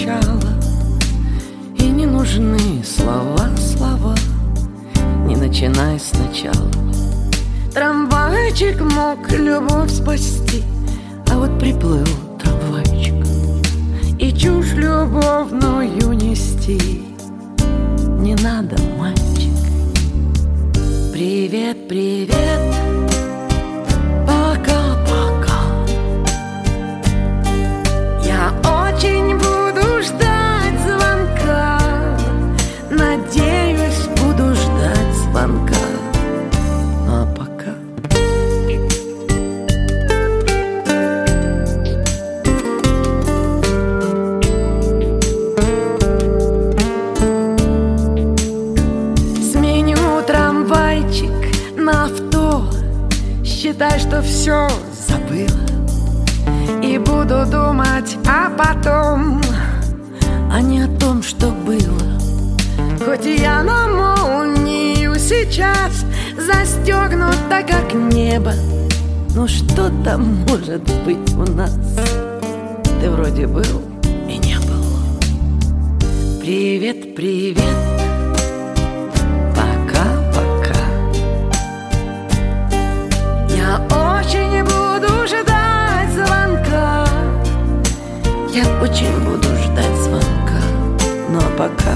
начало, и не нужны слова, не начинай сначала. Трамвайчик мог любовь спасти, а вот приплыл трамвайчик и чушь любовную нести. Не надо, мальчик. Привет, привет, пока-пока. Я очень буду ждать звонка, надеюсь, буду ждать звонка. Ну а пока сменю трамвайчик на авто, считай, что все забыла, и буду думать о потом, а не о том, что было. Хоть я на молнию сейчас застегнута, как небо, ну что там может быть у нас? Ты вроде был и не был. Привет, привет, пока-пока. Я очень буду ждать звонка, я очень буду ждать звонка. Ну а пока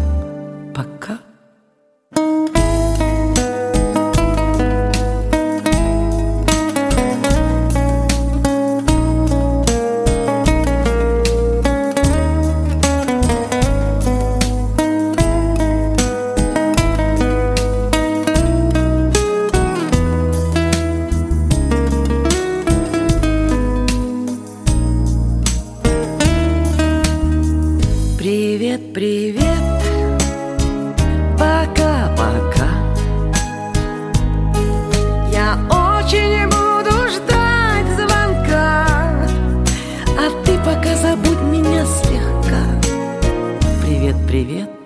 привет, привет, пока-пока. Я очень буду ждать звонка, а ты пока забудь меня слегка. Привет, привет,